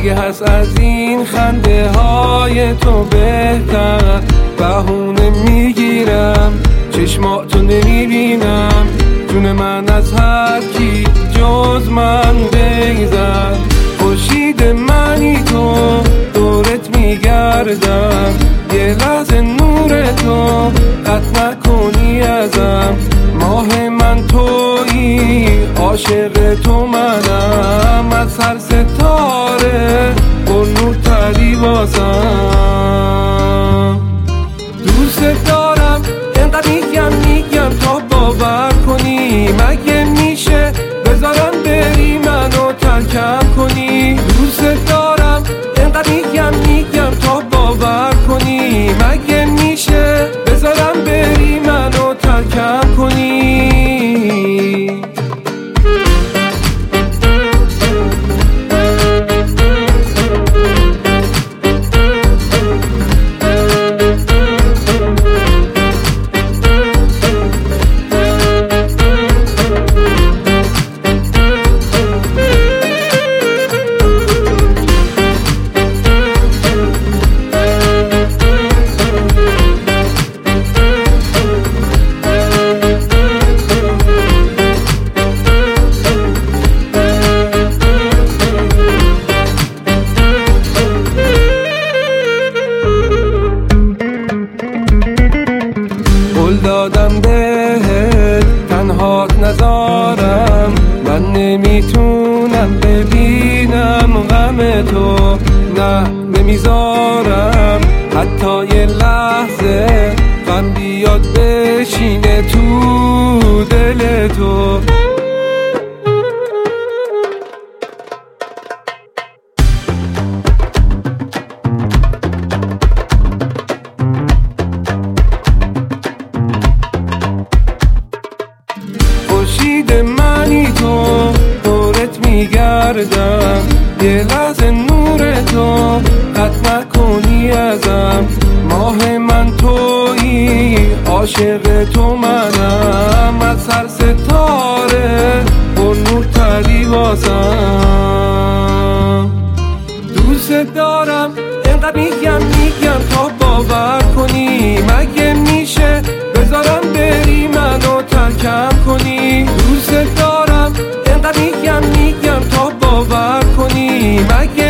اگه هست از این خنده های تو بهتر، بهونه میگیرم چشماتو نمیبینم، جون من از هر کی جز من بگذر. خورشید منی تو دورت میگردم، یه لحظه نور تو قطع نکنی ازم. ماه من تویی عاشق تو منم، از هر ستاره پر نور تری واسم. دوست دارم اینقدر میگم تا باور کنی، مگه میشه بذارم بری منو ترکم کنی؟ دوست دارم اینقدر میگم تا باور کنی، مگه میشه بذارم بری منو ترکم کنی؟ قول دادم بهت تنهات نذارم، من نمیتونم ببینم غم تو، نه نمیذارم حتی یه لحظه غم بیاد بشینه تو دل تو. خورشید منی تو دورت میگردم، یه لحظه نور تو قطع نکنی ازم. ماه من تویی عاشق تو منم، از هر ستاره پر نور تری واسم. دوست دارم اینقدر میگم تا باور کنی، مگه میشه بذارم بری منو ترکم کنی؟ دوست دارم اینقدر میگم تا باور کنی، مگه